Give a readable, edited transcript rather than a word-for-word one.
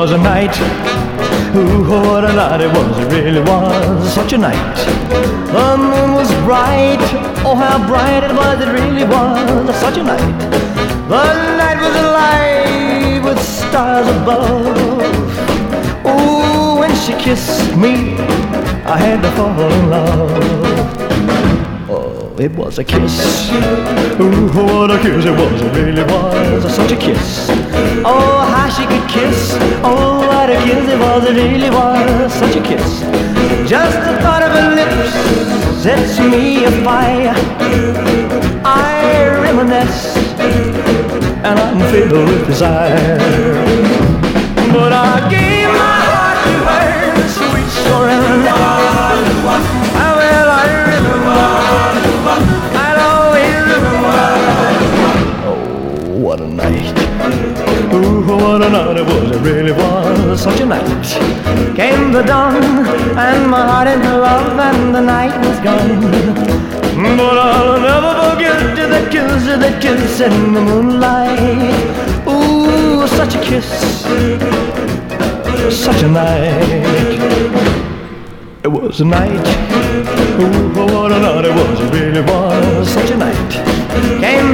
was a night. Ooh, what a night it was, it really was such a night. The moon was bright, oh how bright it was, it really was such a night. The night was alive with stars above. Ooh, when she kissed me, I had to fall in love. Oh, it was a kiss. Ooh, what a kiss it was, it really was such a kiss. Oh, how she could kiss. Oh, what a kiss it was, it really was such a kiss. Just the thought of her lips sets me afire. I reminisce and I'm filled with desire. But I gave my heart to her, sweet surrender. Well, I remember, I'll always remember. Oh, what a night. Ooh, what a night it was, it really was such a night. Came the dawn, and my heart into love, and the night was gone. But I'll never forget that kiss in the moonlight. Ooh, such a kiss, such a night. It was a night. Ooh, what a night it was, it really was such a night. Came